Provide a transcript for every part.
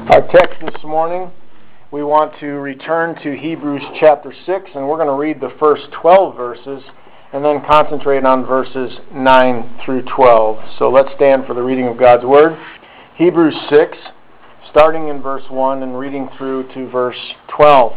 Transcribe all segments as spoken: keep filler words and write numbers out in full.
Our text this morning, we want to return to Hebrews chapter six, and we're going to read the first twelve verses and then concentrate on verses nine through twelve. So let's stand for the reading of God's Word. Hebrews six, starting in verse one and reading through to verse twelve.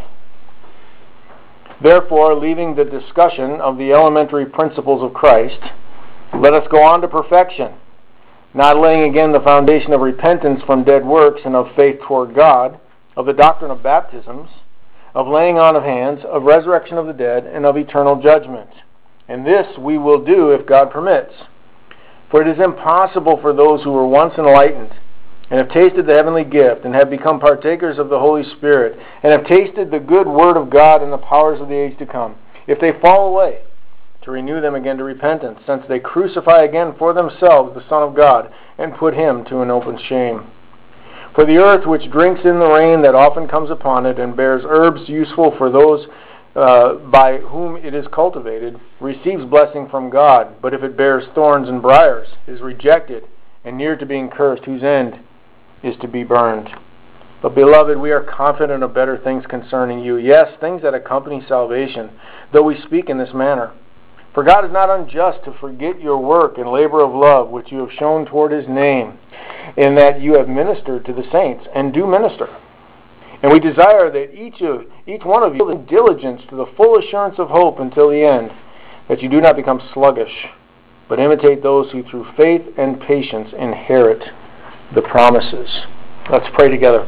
Therefore, leaving the discussion of the elementary principles of Christ, let us go on to perfection, not laying again the foundation of repentance from dead works and of faith toward God, of the doctrine of baptisms, of laying on of hands, of resurrection of the dead, and of eternal judgment. And this we will do if God permits. For it is impossible for those who were once enlightened, and have tasted the heavenly gift, and have become partakers of the Holy Spirit, and have tasted the good word of God and the powers of the age to come, if they fall away, to renew them again to repentance, since they crucify again for themselves the Son of God, and put him to an open shame. For the earth which drinks in the rain that often comes upon it, and bears herbs useful for those uh, by whom it is cultivated, receives blessing from God. But if it bears thorns and briars, is rejected, and near to being cursed, whose end is to be burned. But beloved, we are confident of better things concerning you, yes, things that accompany salvation, though we speak in this manner. For God is not unjust to forget your work and labor of love, which you have shown toward his name, in that you have ministered to the saints, and do minister. And we desire that each of each one of you have diligence to the full assurance of hope until the end, that you do not become sluggish, but imitate those who through faith and patience inherit the promises. Let's pray together.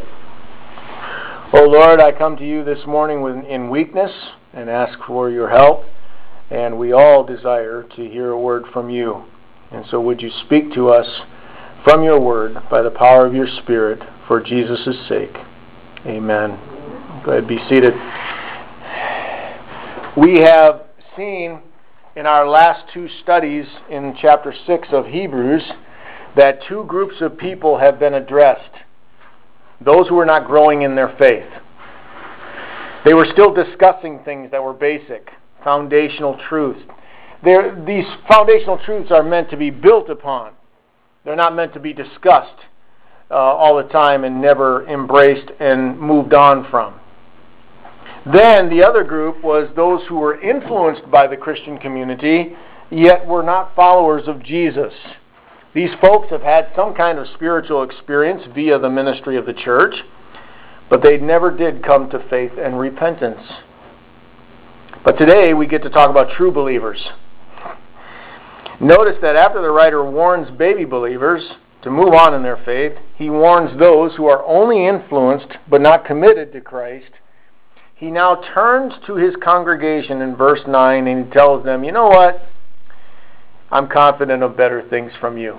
O Lord, I come to you this morning with, in weakness and ask for your help. And we all desire to hear a word from you. And so would you speak to us from your word by the power of your Spirit for Jesus' sake. Amen. Go ahead, be seated. We have seen in our last two studies in chapter six of Hebrews that two groups of people have been addressed. Those who were not growing in their faith. They were still discussing things that were basic. Foundational truths. They're, these foundational truths are meant to be built upon. They're not meant to be discussed uh, all the time and never embraced and moved on from. Then the other group was those who were influenced by the Christian community, yet were not followers of Jesus. These folks have had some kind of spiritual experience via the ministry of the church, but they never did come to faith and repentance. But today we get to talk about true believers. Notice that after the writer warns baby believers to move on in their faith, he warns those who are only influenced but not committed to Christ. He now turns to his congregation in verse nine and he tells them, you know what? I'm confident of better things from you.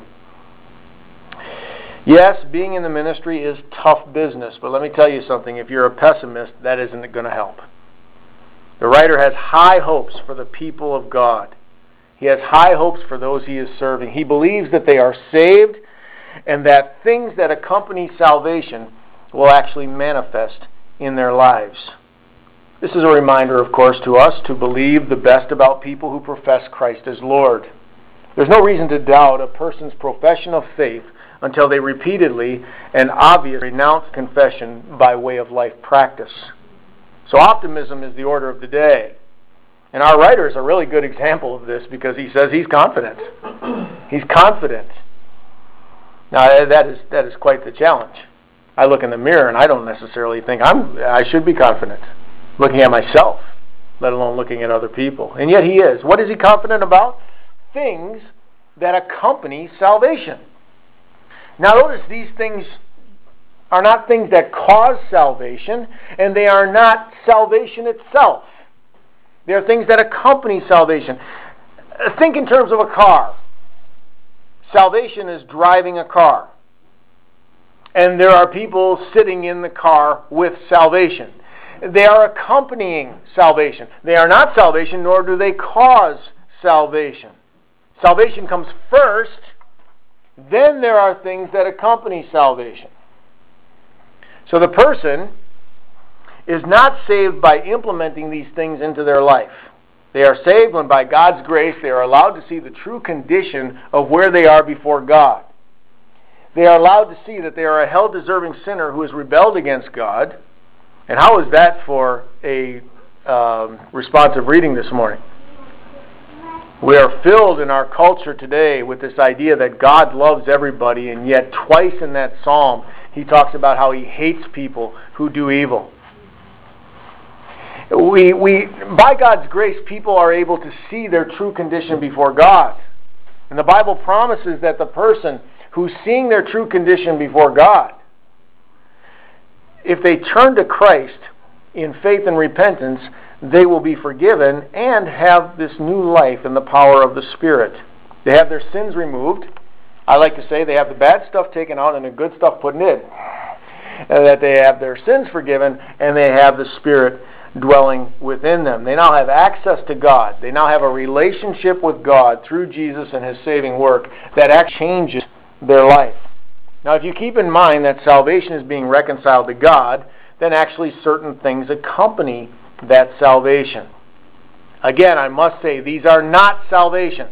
Yes, being in the ministry is tough business, but let me tell you something. If you're a pessimist, that isn't going to help. The writer has high hopes for the people of God. He has high hopes for those he is serving. He believes that they are saved and that things that accompany salvation will actually manifest in their lives. This is a reminder, of course, to us to believe the best about people who profess Christ as Lord. There's no reason to doubt a person's profession of faith until they repeatedly and obviously renounce confession by way of life practice. So optimism is the order of the day. And our writer is a really good example of this because he says he's confident. He's confident. Now that is that is quite the challenge. I look in the mirror and I don't necessarily think I'm I should be confident looking at myself, let alone looking at other people. And yet he is. What is he confident about? Things that accompany salvation. Now notice these things are not things that cause salvation, and they are not salvation itself. They are things that accompany salvation. Think in terms of a car. Salvation is driving a car. And there are people sitting in the car with salvation. They are accompanying salvation. They are not salvation, nor do they cause salvation. Salvation comes first, then there are things that accompany salvation. So the person is not saved by implementing these things into their life. They are saved when by God's grace they are allowed to see the true condition of where they are before God. They are allowed to see that they are a hell-deserving sinner who has rebelled against God. And how is that for a um, responsive reading this morning? We are filled in our culture today with this idea that God loves everybody, and yet twice in that psalm he talks about how he hates people who do evil. We, we, by God's grace, people are able to see their true condition before God. And the Bible promises that the person who's seeing their true condition before God, if they turn to Christ in faith and repentance, they will be forgiven and have this new life in the power of the Spirit. They have their sins removed. I like to say they have the bad stuff taken out and the good stuff put in. And that they have their sins forgiven and they have the Spirit dwelling within them. They now have access to God. They now have a relationship with God through Jesus and His saving work that actually changes their life. Now, if you keep in mind that salvation is being reconciled to God, then actually certain things accompany that salvation. Again, I must say, these are not salvation.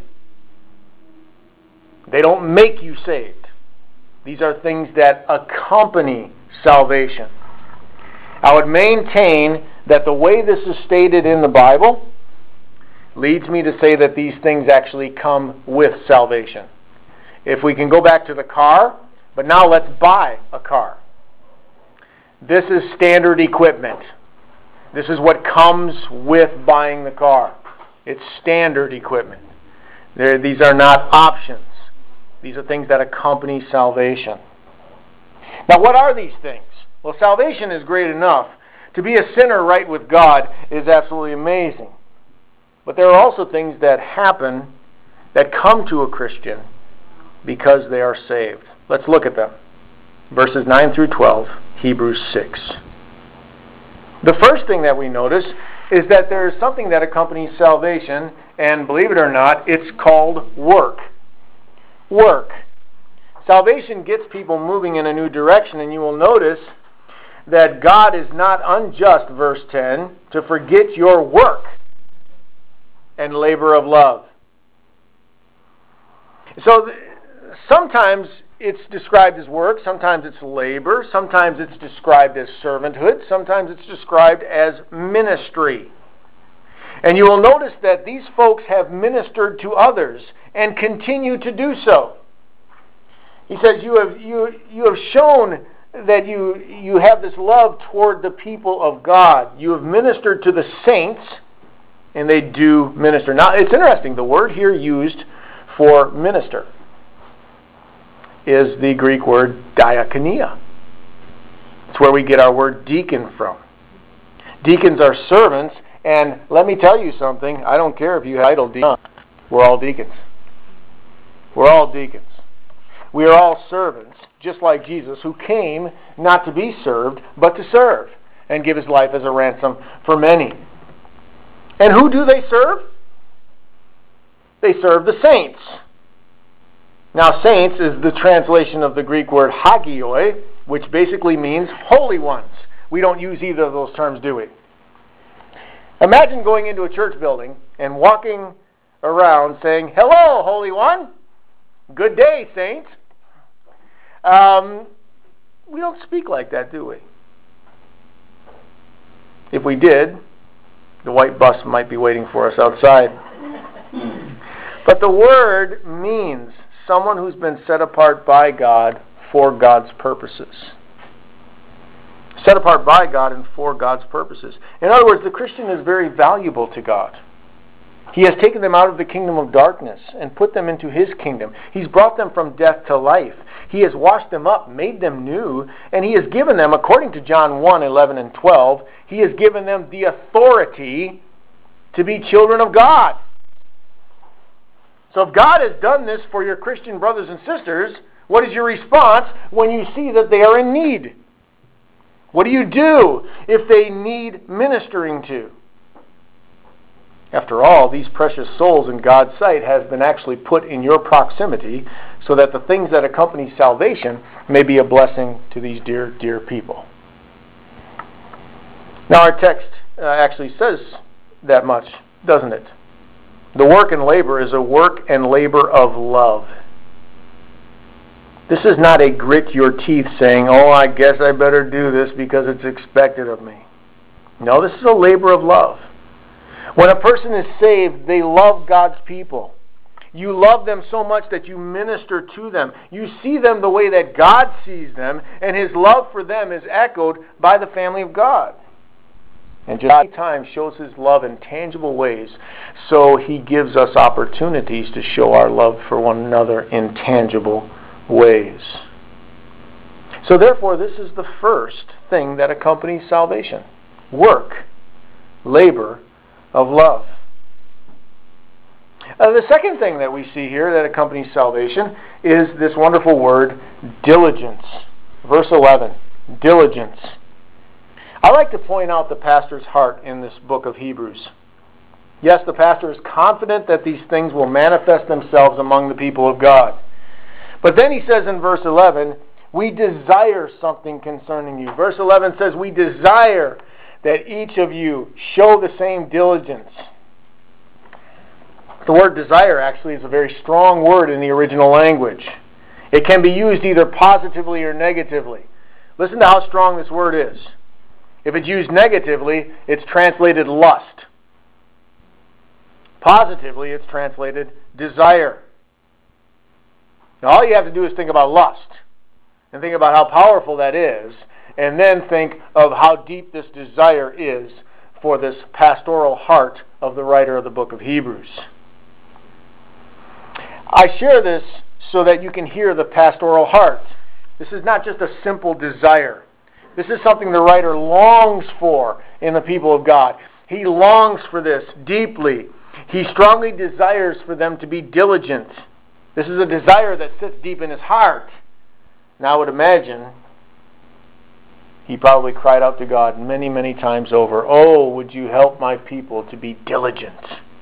They don't make you saved. These are things that accompany salvation. I would maintain that the way this is stated in the Bible leads me to say that these things actually come with salvation. If we can go back to the car, but now let's buy a car. This is standard equipment. This is what comes with buying the car. It's standard equipment. They're, these are not options. These are things that accompany salvation. Now, what are these things? Well, salvation is great enough. To be a sinner right with God is absolutely amazing. But there are also things that happen that come to a Christian because they are saved. Let's look at them. Verses nine through twelve, Hebrews six. The first thing that we notice is that there is something that accompanies salvation, and believe it or not, it's called work. Work. Salvation gets people moving in a new direction, and you will notice that God is not unjust, verse ten, to forget your work and labor of love. So th- sometimes it's described as work, sometimes it's labor, sometimes it's described as servanthood, sometimes it's described as ministry. And you will notice that these folks have ministered to others and continue to do so. He says, you have, you, you have shown that you, you have this love toward the people of God. You have ministered to the saints, and they do minister. Now, it's interesting, the word here used for minister is the Greek word diakonia. It's where we get our word deacon from. Deacons are servants, and let me tell you something, I don't care if you have idle deacons, we're all deacons. We're all deacons. We are all servants, just like Jesus, who came not to be served, but to serve, and give His life as a ransom for many. And who do they serve? They serve the saints. Now, saints is the translation of the Greek word hagioi, which basically means holy ones. We don't use either of those terms, do we? Imagine going into a church building and walking around saying, "Hello, Holy One. Good day, saints." Um, we don't speak like that, do we? If we did, the white bus might be waiting for us outside. But the word means someone who's been set apart by God for God's purposes. Set apart by God and for God's purposes. In other words, the Christian is very valuable to God. He has taken them out of the kingdom of darkness and put them into His kingdom. He's brought them from death to life. He has washed them up, made them new, and He has given them, according to John one, eleven and twelve, He has given them the authority to be children of God. So if God has done this for your Christian brothers and sisters, what is your response when you see that they are in need? What do you do if they need ministering to? After all, these precious souls in God's sight has been actually put in your proximity so that the things that accompany salvation may be a blessing to these dear, dear people. Now our text uh, actually says that much, doesn't it? The work and labor is a work and labor of love. This is not a grit your teeth saying, oh, I guess I better do this because it's expected of me. No, this is a labor of love. When a person is saved, they love God's people. You love them so much that you minister to them. You see them the way that God sees them, and His love for them is echoed by the family of God. And just every time shows His love in tangible ways, so He gives us opportunities to show our love for one another in tangible ways. So therefore, this is the first thing that accompanies salvation. Work, labor of love. Uh, the second thing that we see here that accompanies salvation is this wonderful word, diligence. Verse eleven, diligence. I like to point out the pastor's heart in this book of Hebrews. Yes, the pastor is confident that these things will manifest themselves among the people of God. But then he says in verse eleven, we desire something concerning you. Verse eleven says, we desire that each of you show the same diligence. The word desire actually is a very strong word in the original language. It can be used either positively or negatively. Listen to how strong this word is. If it's used negatively, it's translated lust. Positively, it's translated desire. Now, all you have to do is think about lust and think about how powerful that is, and then think of how deep this desire is for this pastoral heart of the writer of the book of Hebrews. I share this so that you can hear the pastoral heart. This is not just a simple desire. This is something the writer longs for in the people of God. He longs for this deeply. He strongly desires for them to be diligent. This is a desire that sits deep in his heart. And I would imagine he probably cried out to God many, many times over, oh, would you help my people to be diligent?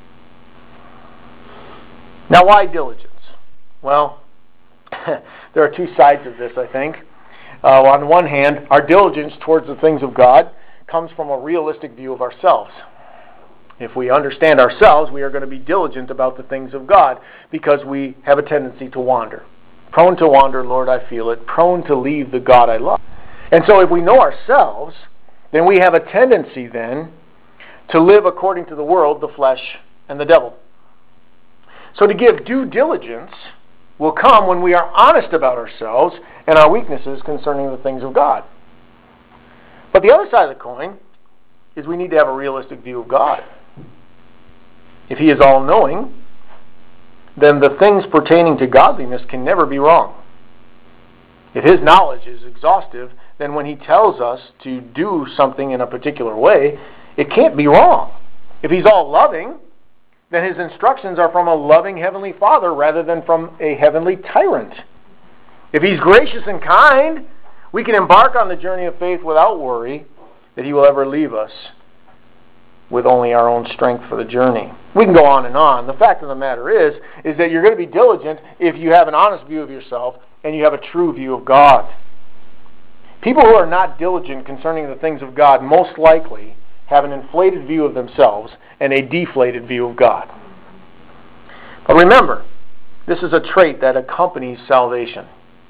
Now, why diligence? Well, there are two sides of this, I think. Uh, on one hand, our diligence towards the things of God comes from a realistic view of ourselves. If we understand ourselves, we are going to be diligent about the things of God because we have a tendency to wander. Prone to wander, Lord, I feel it. Prone to leave the God I love. And so if we know ourselves, then we have a tendency then to live according to the world, the flesh, and the devil. So to give due diligence will come when we are honest about ourselves and our weaknesses concerning the things of God. But the other side of the coin is we need to have a realistic view of God. If He is all-knowing, then the things pertaining to godliness can never be wrong. If His knowledge is exhaustive, then when He tells us to do something in a particular way, it can't be wrong. If He's all-loving, then His instructions are from a loving Heavenly Father rather than from a heavenly tyrant. If He's gracious and kind, we can embark on the journey of faith without worry that He will ever leave us with only our own strength for the journey. We can go on and on. The fact of the matter is, is that you're going to be diligent if you have an honest view of yourself and you have a true view of God. People who are not diligent concerning the things of God most likely have an inflated view of themselves and a deflated view of God. But remember, this is a trait that accompanies salvation.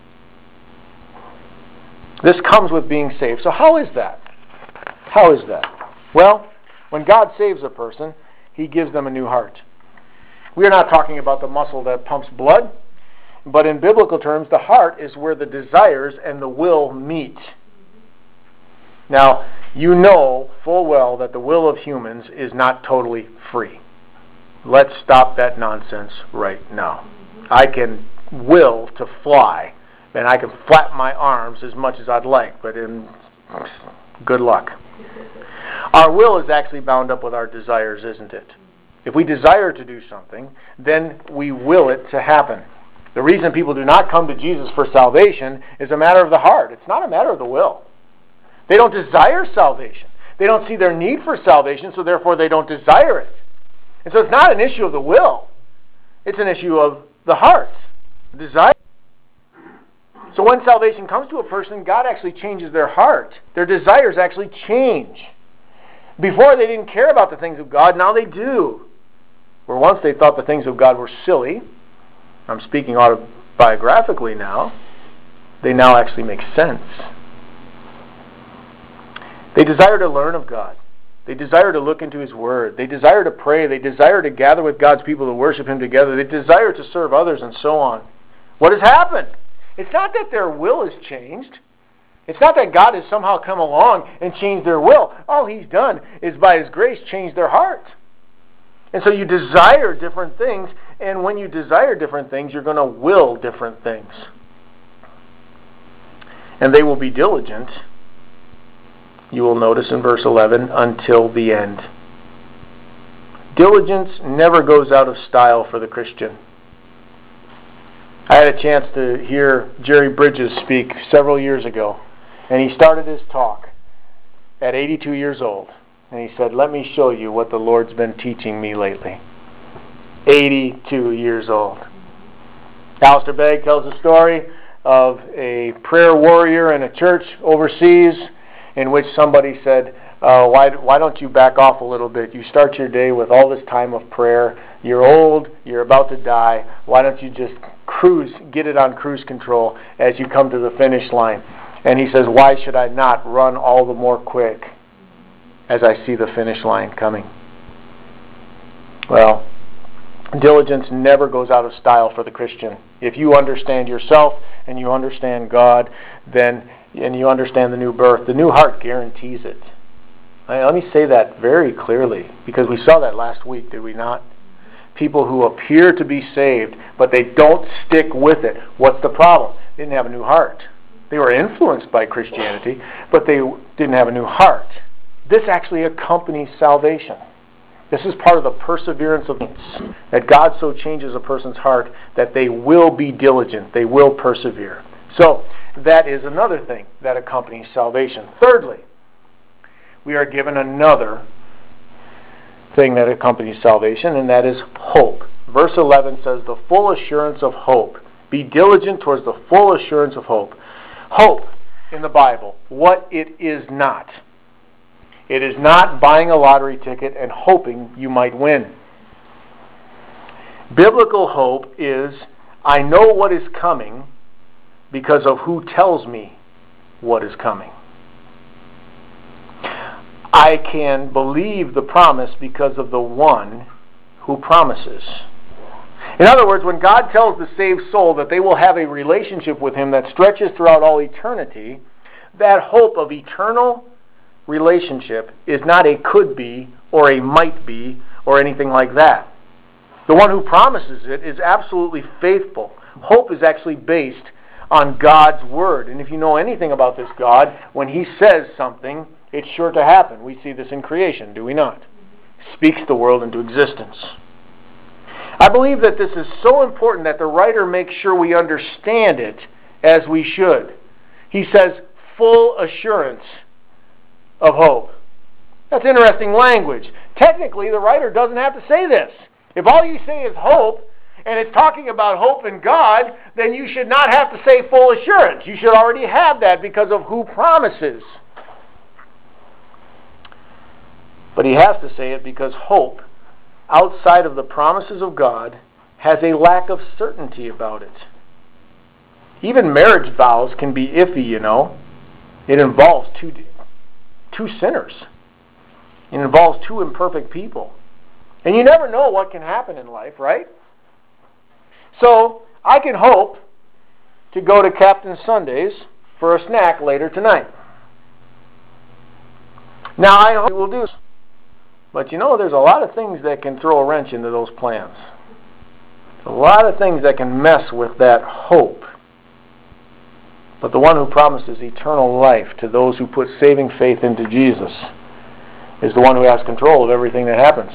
This comes with being saved. So how is that? How is that? Well, when God saves a person, He gives them a new heart. We are not talking about the muscle that pumps blood, but in biblical terms, the heart is where the desires and the will meet. Now, you know full well that the will of humans is not totally free. Let's stop that nonsense right now. I can will to fly, and I can flap my arms as much as I'd like, but in, good luck. Our will is actually bound up with our desires, isn't it? If we desire to do something, then we will it to happen. The reason people do not come to Jesus for salvation is a matter of the heart. It's not a matter of the will. They don't desire salvation. They don't see their need for salvation, so therefore they don't desire it. And so it's not an issue of the will. It's an issue of the heart, the desire. So when salvation comes to a person, God actually changes their heart. Their desires actually change. Before they didn't care about the things of God, now they do. Where once they thought the things of God were silly, I'm speaking autobiographically now, They now actually make sense. They desire to learn of God. They desire to look into His Word. They desire to pray. They desire to gather with God's people to worship Him together. They desire to serve others and so on. What has happened? It's not that their will has changed. It's not that God has somehow come along and changed their will. All He's done is by His grace change their heart. And so you desire different things, and when you desire different things, you're going to will different things. And they will be diligent, you will notice in verse eleven, until the end. Diligence never goes out of style for the Christian. I had a chance to hear Jerry Bridges speak several years ago, and he started his talk at eighty-two years old. And he said, let me show you what the Lord's been teaching me lately. eighty-two years old. Alistair Begg tells a story of a prayer warrior in a church overseas in which somebody said, uh, why, why don't you back off a little bit? You start your day with all this time of prayer. You're old. You're about to die. Why don't you just cruise, get it on cruise control as you come to the finish line? And he says, why should I not run all the more quick as I see the finish line coming? Well, diligence never goes out of style for the Christian. If you understand yourself and you understand God, then and you understand the new birth, the new heart guarantees it. Right, let me say that very clearly, because we saw that last week, did we not? People who appear to be saved, but they don't stick with it. What's the problem? They didn't have a new heart. They were influenced by Christianity, but they didn't have a new heart. This actually accompanies salvation. This is part of the perseverance of saints, that God so changes a person's heart that they will be diligent, they will persevere. So, that is another thing that accompanies salvation. Thirdly, we are given another thing that accompanies salvation, and that is hope. Verse eleven says, the full assurance of hope. Be diligent towards the full assurance of hope. Hope, in the Bible, what it is not. It is not buying a lottery ticket and hoping you might win. Biblical hope is, I know what is coming because of who tells me what is coming. I can believe the promise because of the one who promises. In other words, when God tells the saved soul that they will have a relationship with Him that stretches throughout all eternity, that hope of eternal relationship is not a could be or a might be or anything like that. The one who promises it is absolutely faithful. Hope is actually based on God's Word. And if you know anything about this God, when He says something, it's sure to happen. We see this in creation, do we not? Speaks the world into existence. I believe that this is so important that the writer makes sure we understand it as we should. He says, full assurance of hope. That's interesting language. Technically, the writer doesn't have to say this. If all you say is hope, and it's talking about hope in God, then you should not have to say full assurance. You should already have that because of who promises. But he has to say it because hope, outside of the promises of God, has a lack of certainty about it. Even marriage vows can be iffy, you know. It involves two, two sinners. It involves two imperfect people. And you never know what can happen in life, right? So, I can hope to go to Captain Sunday's for a snack later tonight. Now, I hope we will do so. But you know, there's a lot of things that can throw a wrench into those plans. A lot of things that can mess with that hope. But the one who promises eternal life to those who put saving faith into Jesus is the one who has control of everything that happens.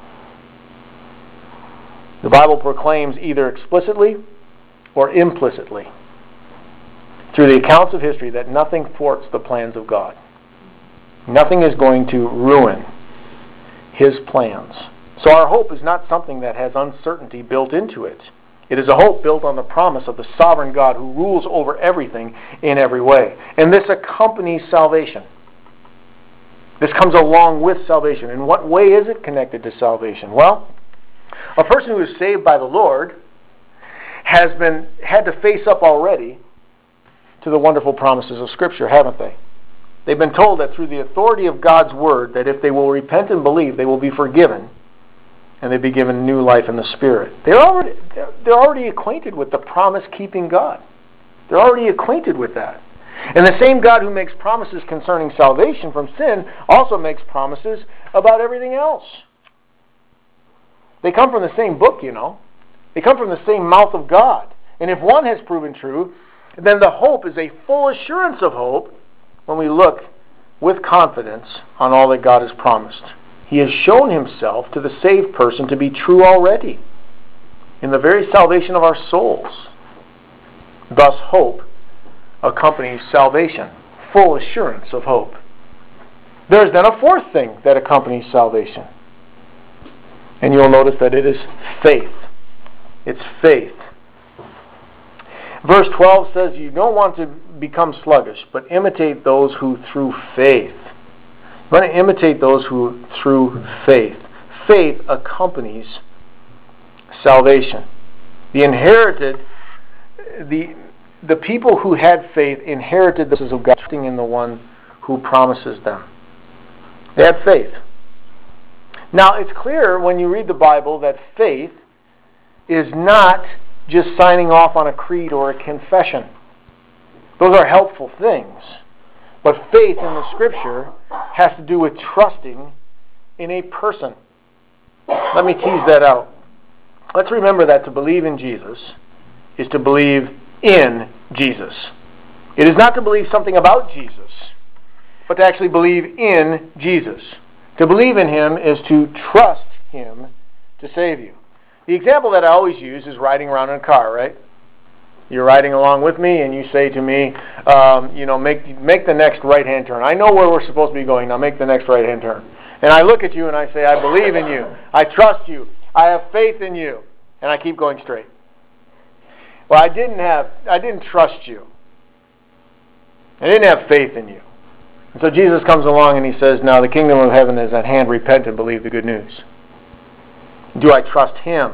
The Bible proclaims either explicitly or implicitly through the accounts of history that nothing thwarts the plans of God. Nothing is going to ruin His plans. So our hope is not something that has uncertainty built into it. It is a hope built on the promise of the sovereign God who rules over everything in every way. And this accompanies salvation. This comes along with salvation. In what way is it connected to salvation? Well, a person who is saved by the Lord has been had to face up already to the wonderful promises of Scripture, haven't they? They've been told that through the authority of God's Word, that if they will repent and believe, they will be forgiven, and they'll be given new life in the Spirit. They're already, they're already acquainted with the promise-keeping God. They're already acquainted with that. And the same God who makes promises concerning salvation from sin also makes promises about everything else. They come from the same book, you know. They come from the same mouth of God. And if one has proven true, then the hope is a full assurance of hope when we look with confidence on all that God has promised. He has shown himself to the saved person to be true already in the very salvation of our souls. Thus, hope accompanies salvation. Full assurance of hope. There is then a fourth thing that accompanies salvation. And you'll notice that it is faith. It's faith. Verse twelve says, you don't want to become sluggish, but imitate those who through faith. You want to imitate those who through faith. Faith accompanies salvation. The inherited, the the people who had faith inherited the promises of God, trusting in the one who promises them. They had faith. Now, it's clear when you read the Bible that faith is not just signing off on a creed or a confession. Those are helpful things. But faith in the Scripture has to do with trusting in a person. Let me tease that out. Let's remember that to believe in Jesus is to believe in Jesus. It is not to believe something about Jesus, but to actually believe in Jesus. To believe in Him is to trust Him to save you. The example that I always use is riding around in a car, right? You're riding along with me and you say to me, um, you know, make make the next right-hand turn. I know where we're supposed to be going. Now make the next right-hand turn. And I look at you and I say, I believe in you. I trust you. I have faith in you. And I keep going straight. Well, I didn't have, I didn't trust you. I didn't have faith in you. And so Jesus comes along and He says, now the kingdom of heaven is at hand. Repent and believe the good news. Do I trust Him?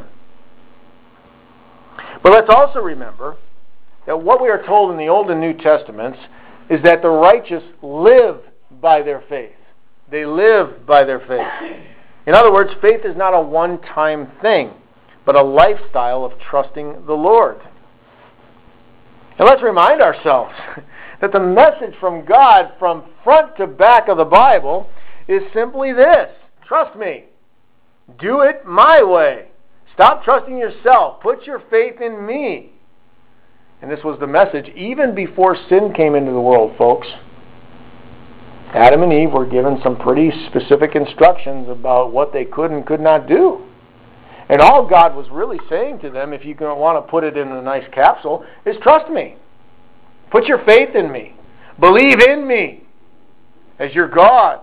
But let's also remember that what we are told in the Old and New Testaments is that the righteous live by their faith. They live by their faith. In other words, faith is not a one-time thing, but a lifestyle of trusting the Lord. And let's remind ourselves that the message from God from front to back of the Bible is simply this. Trust me. Do it my way. Stop trusting yourself. Put your faith in me. And this was the message even before sin came into the world, folks. Adam and Eve were given some pretty specific instructions about what they could and could not do. And all God was really saying to them, if you want to put it in a nice capsule, is trust me. Put your faith in me. Believe in me as your God.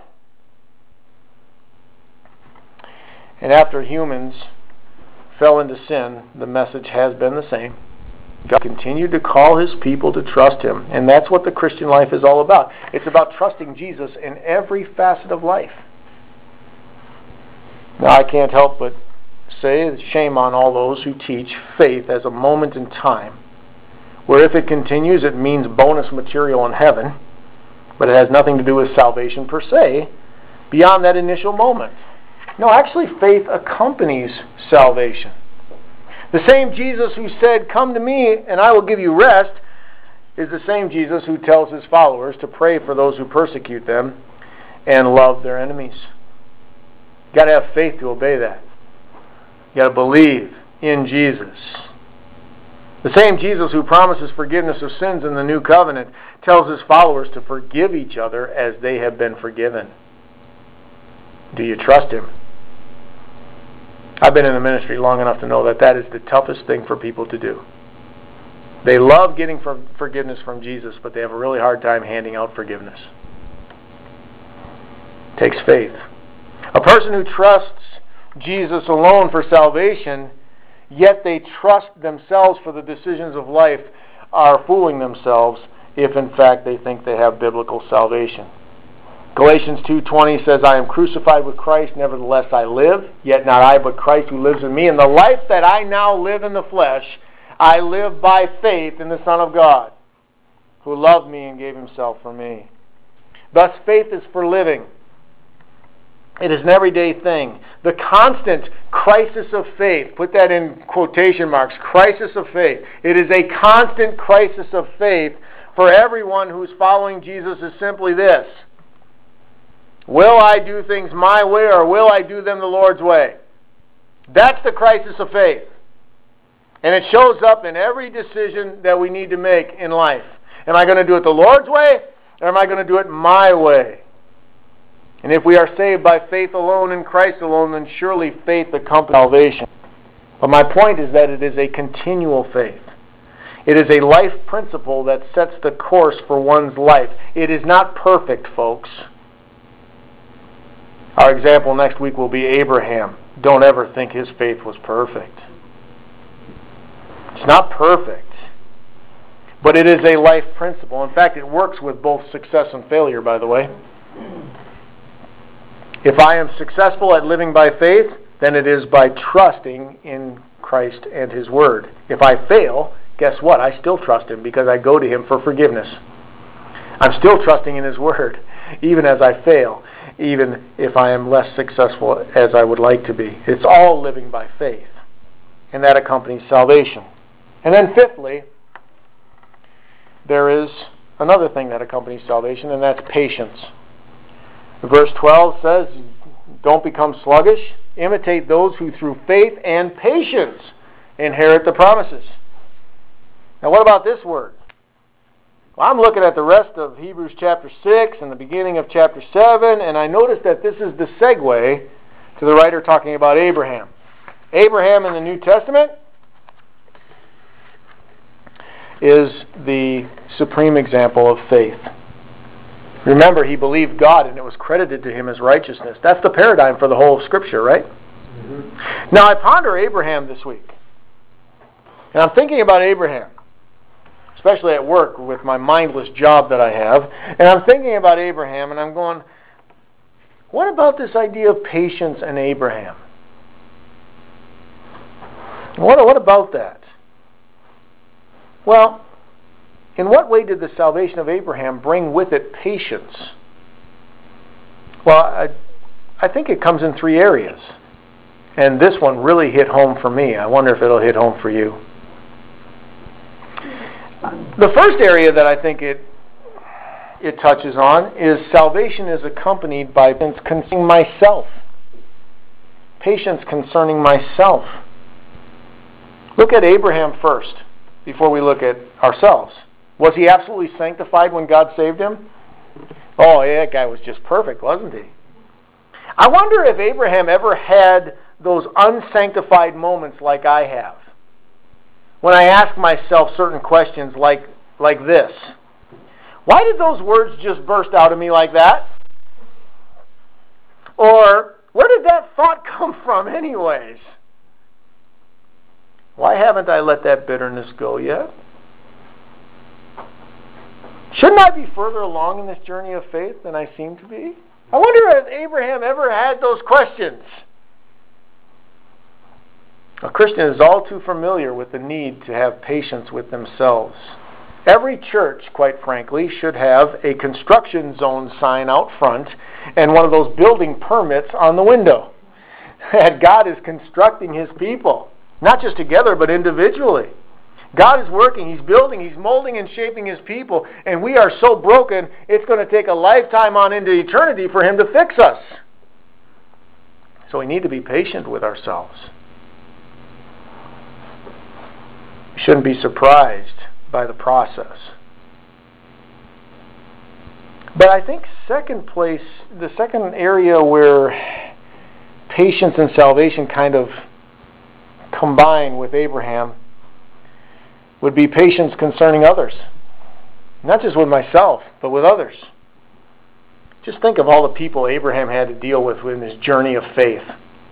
And after humans fell into sin, the message has been the same. God continued to call His people to trust Him. And that's what the Christian life is all about. It's about trusting Jesus in every facet of life. Now, I can't help but say, shame on all those who teach faith as a moment in time, where if it continues, it means bonus material in heaven, but it has nothing to do with salvation per se, beyond that initial moment. No, actually, faith accompanies salvation. The same Jesus who said, come to me and I will give you rest, is the same Jesus who tells His followers to pray for those who persecute them and love their enemies. You've got to have faith to obey that. You've got to believe in Jesus. The same Jesus who promises forgiveness of sins in the new covenant tells His followers to forgive each other as they have been forgiven. Do you trust Him? I've been in the ministry long enough to know that that is the toughest thing for people to do. They love getting forgiveness from Jesus, but they have a really hard time handing out forgiveness. It takes faith. A person who trusts Jesus alone for salvation, yet they trust themselves for the decisions of life, are fooling themselves if in fact they think they have biblical salvation. Galatians two twenty says, I am crucified with Christ, nevertheless I live, yet not I but Christ who lives in me. And the life that I now live in the flesh, I live by faith in the Son of God, who loved me and gave himself for me. Thus, faith is for living. It is an everyday thing. The constant crisis of faith, put that in quotation marks, crisis of faith. It is a constant crisis of faith for everyone who's following Jesus is simply this. Will I do things my way or will I do them the Lord's way? That's the crisis of faith. And it shows up in every decision that we need to make in life. Am I going to do it the Lord's way or am I going to do it my way? And if we are saved by faith alone in Christ alone, then surely faith accompanies salvation. But my point is that it is a continual faith. It is a life principle that sets the course for one's life. It is not perfect, folks. Our example next week will be Abraham. Don't ever think his faith was perfect. It's not perfect. But it is a life principle. In fact, it works with both success and failure, by the way. If I am successful at living by faith, then it is by trusting in Christ and His Word. If I fail, guess what? I still trust Him because I go to Him for forgiveness. I'm still trusting in His Word, even as I fail, even if I am less successful as I would like to be. It's all living by faith, and that accompanies salvation. And then fifthly, there is another thing that accompanies salvation, and that's patience. Verse twelve says, don't become sluggish. Imitate those who through faith and patience inherit the promises. Now what about this word? Well, I'm looking at the rest of Hebrews chapter six and the beginning of chapter seven, and I notice that this is the segue to the writer talking about Abraham. Abraham in the New Testament is the supreme example of faith. Remember, he believed God and it was credited to him as righteousness. That's the paradigm for the whole of Scripture, right? Mm-hmm. Now, I ponder Abraham this week. And I'm thinking about Abraham, especially at work with my mindless job that I have. And I'm thinking about Abraham and I'm going, what about this idea of patience and Abraham? What, what about that? Well, in what way did the salvation of Abraham bring with it patience? Well, I, I think it comes in three areas. And this one really hit home for me. I wonder if it'll hit home for you. The first area that I think it it touches on is salvation is accompanied by patience concerning myself. Patience concerning myself. Look at Abraham first before we look at ourselves. Was he absolutely sanctified when God saved him? Oh, yeah, that guy was just perfect, wasn't he? I wonder if Abraham ever had those unsanctified moments like I have. When I ask myself certain questions like, like this. Why did those words just burst out of me like that? Or, where did that thought come from anyways? Why haven't I let that bitterness go yet? Shouldn't I be further along in this journey of faith than I seem to be? I wonder if Abraham ever had those questions. A Christian is all too familiar with the need to have patience with themselves. Every church, quite frankly, should have a construction zone sign out front and one of those building permits on the window. That God is constructing His people, not just together, but individually. God is working, He's building, He's molding and shaping His people, and we are so broken, it's going to take a lifetime on into eternity for Him to fix us. So we need to be patient with ourselves. We shouldn't be surprised by the process. But I think second place, the second area where patience and salvation kind of combine with Abraham would be patience concerning others. Not just with myself, but with others. Just think of all the people Abraham had to deal with in his journey of faith.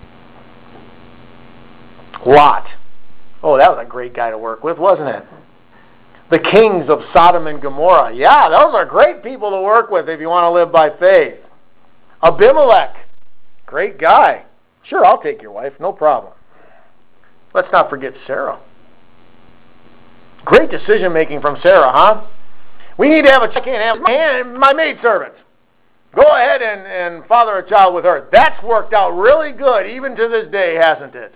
Lot. Oh, that was a great guy to work with, wasn't it? The kings of Sodom and Gomorrah. Yeah, those are great people to work with if you want to live by faith. Abimelech. Great guy. Sure, I'll take your wife, no problem. Let's not forget Sarah. Great decision making from Sarah, huh? We need to have a I can't have my, my maidservant. Go ahead and, and father a child with her. That's worked out really good, even to this day, hasn't it?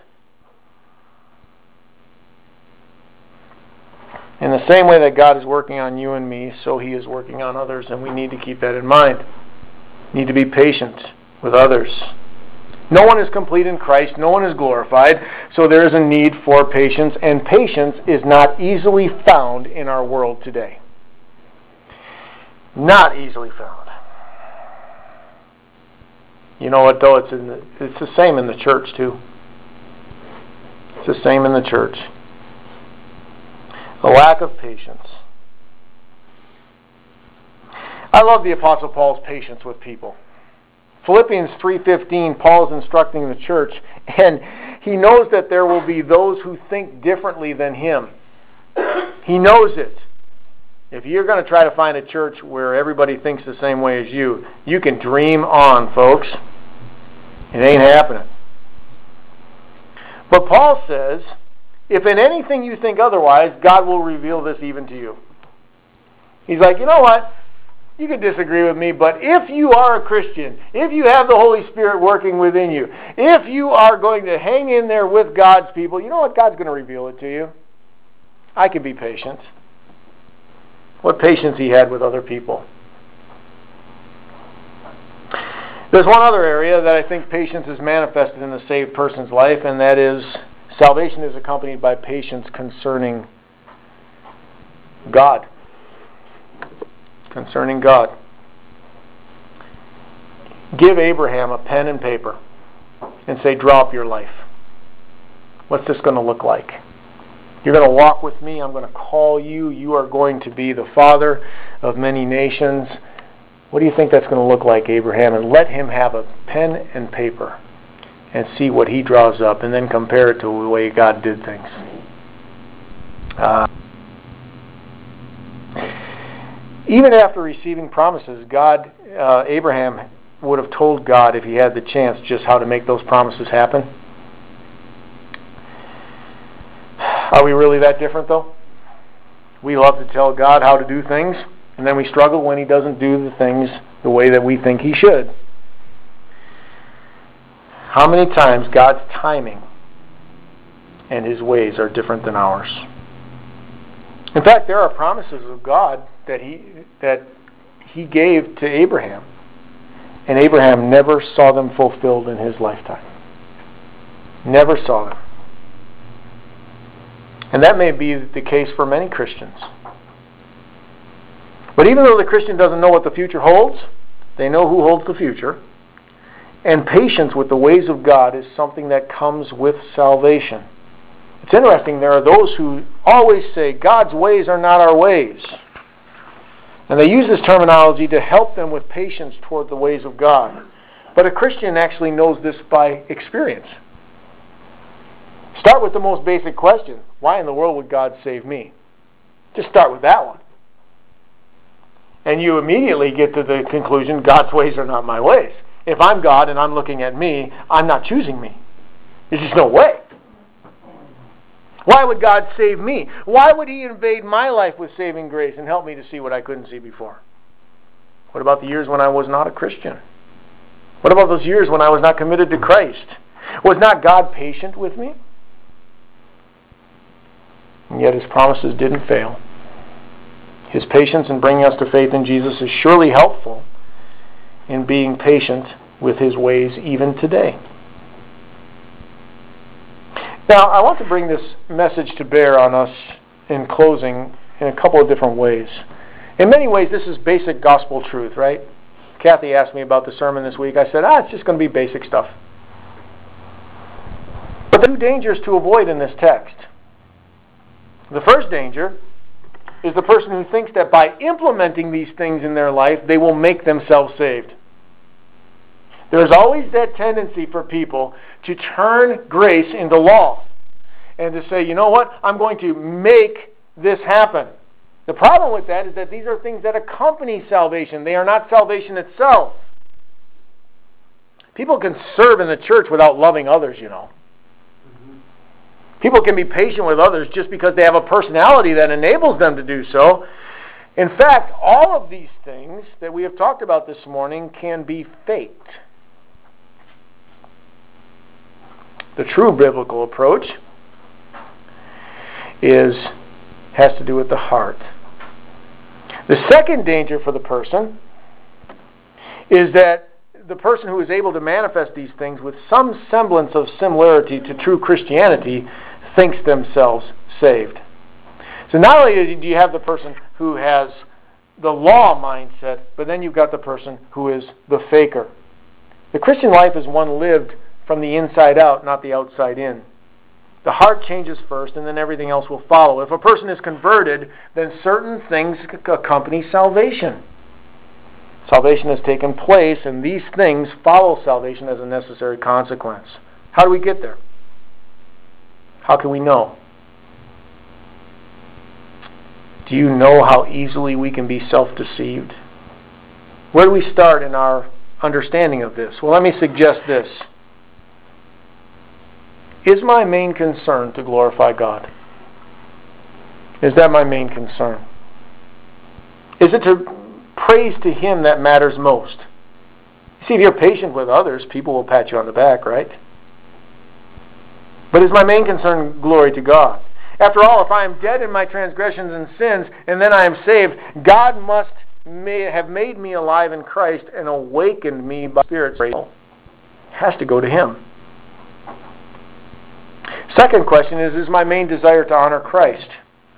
In the same way that God is working on you and me, so He is working on others, and we need to keep that in mind. We need to be patient with others. No one is complete in Christ. No one is glorified. So there is a need for patience, and patience is not easily found in our world today. Not easily found. You know what, though? It's, in the, it's the same in the church, too. It's the same in the church. A lack of patience. I love the Apostle Paul's patience with people. Philippians three fifteen, Paul is instructing the church, and he knows that there will be those who think differently than him. He knows it. If you're going to try to find a church where everybody thinks the same way as you, you can dream on, folks. It ain't happening. But Paul says, if in anything you think otherwise, God will reveal this even to you. He's like, you know what? You can disagree with me, but if you are a Christian, if you have the Holy Spirit working within you, if you are going to hang in there with God's people, you know what? God's going to reveal it to you. I can be patient. What patience he had with other people. There's one other area that I think patience is manifested in the saved person's life, and that is salvation is accompanied by patience concerning God. Concerning God. Give Abraham a pen and paper and say, draw up your life. What's this going to look like? You're going to walk with me. I'm going to call you. You are going to be the father of many nations. What do you think that's going to look like, Abraham? And let him have a pen and paper and see what he draws up, and then compare it to the way God did things. Uh, even after receiving promises, God, uh, Abraham would have told God, if he had the chance, just how to make those promises happen. Are we really that different, though? We love to tell God how to do things, and then we struggle when he doesn't do the things the way that we think he should. How many times God's timing and his ways are different than ours? In fact, there are promises of God that he that he gave to Abraham, and Abraham never saw them fulfilled in his lifetime. Never saw them. And that may be the case for many Christians. But even though the Christian doesn't know what the future holds, they know who holds the future. And patience with the ways of God is something that comes with salvation. It's interesting, there are those who always say, God's ways are not our ways. And they use this terminology to help them with patience toward the ways of God. But a Christian actually knows this by experience. Start with the most basic question. Why in the world would God save me? Just start with that one. And you immediately get to the conclusion, God's ways are not my ways. If I'm God and I'm looking at me, I'm not choosing me. There's just no way. Why would God save me? Why would he invade my life with saving grace and help me to see what I couldn't see before? What about the years when I was not a Christian? What about those years when I was not committed to Christ? Was not God patient with me? And yet his promises didn't fail. His patience in bringing us to faith in Jesus is surely helpful in being patient with his ways even today. Now, I want to bring this message to bear on us in closing in a couple of different ways. In many ways, this is basic gospel truth, right? Kathy asked me about the sermon this week. I said, ah, it's just going to be basic stuff. But there are two dangers to avoid in this text. The first danger is the person who thinks that by implementing these things in their life, they will make themselves saved. There's always that tendency for people to turn grace into law and to say, you know what, I'm going to make this happen. The problem with that is that these are things that accompany salvation. They are not salvation itself. People can serve in the church without loving others, you know. People can be patient with others just because they have a personality that enables them to do so. In fact, all of these things that we have talked about this morning can be faked. The true biblical approach is has to do with the heart. The second danger for the person is that the person who is able to manifest these things with some semblance of similarity to true Christianity thinks themselves saved. So not only do you have the person who has the law mindset, but then you've got the person who is the faker. The Christian life is one lived from the inside out, not the outside in. The heart changes first, and then everything else will follow. If a person is converted, then certain things accompany salvation. Salvation has taken place, and these things follow salvation as a necessary consequence. How do we get there? How can we know? Do you know how easily we can be self-deceived? Where do we start in our understanding of this? Well, let me suggest this. Is my main concern to glorify God? Is that my main concern? Is it to praise to Him that matters most? See, if you're patient with others, people will pat you on the back, right? But is my main concern glory to God? After all, if I am dead in my transgressions and sins, and then I am saved, God must may have made me alive in Christ and awakened me by the Spirit. It has to go to Him. Second question is, is my main desire to honor Christ?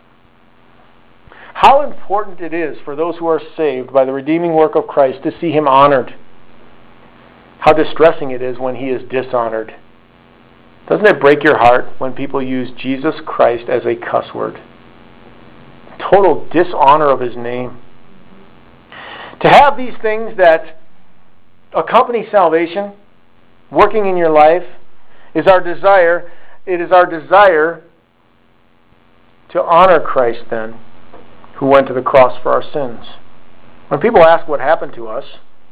How important it is for those who are saved by the redeeming work of Christ to see Him honored. How distressing it is when He is dishonored. Doesn't it break your heart when people use Jesus Christ as a cuss word? Total dishonor of His name. To have these things that accompany salvation, working in your life, is our desire. It is our desire to honor Christ then, who went to the cross for our sins. When people ask what happened to us,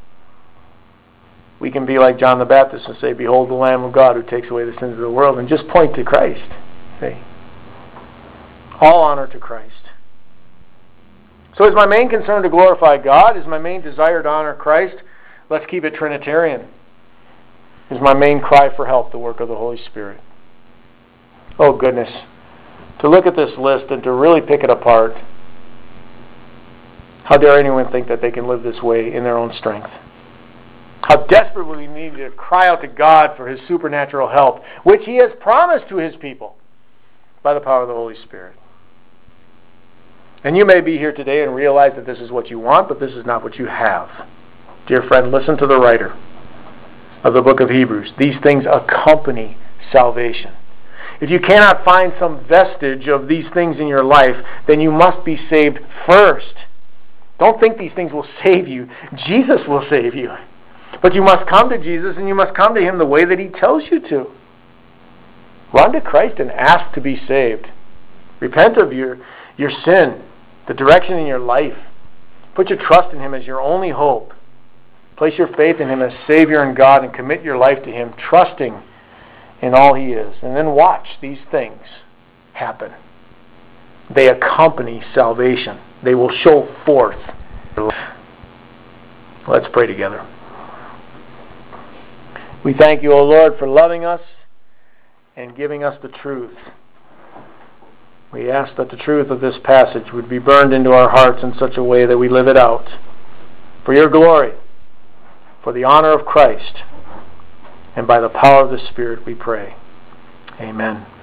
we can be like John the Baptist and say, "Behold the Lamb of God who takes away the sins of the world," and just point to Christ. See? All honor to Christ. So is my main concern to glorify God? Is my main desire to honor Christ? Let's keep it Trinitarian. Is my main cry for help the work of the Holy Spirit? Oh goodness. To look at this list and to really pick it apart, how dare anyone think that they can live this way in their own strength? How desperately we need to cry out to God for His supernatural help, which He has promised to His people by the power of the Holy Spirit. And you may be here today and realize that this is what you want, but this is not what you have. Dear friend, listen to the writer of the book of Hebrews. These things accompany salvation. If you cannot find some vestige of these things in your life, then you must be saved first. Don't think these things will save you. Jesus will save you. But you must come to Jesus, and you must come to Him the way that He tells you to. Run to Christ and ask to be saved. Repent of your, your sin, the direction in your life. Put your trust in Him as your only hope. Place your faith in Him as Savior and God, and commit your life to Him, trusting in all He is. And then watch these things happen. They accompany salvation. They will show forth. Let's pray together. We thank You, O Lord, for loving us and giving us the truth. We ask that the truth of this passage would be burned into our hearts in such a way that we live it out. For Your glory, for the honor of Christ, and by the power of the Spirit we pray. Amen.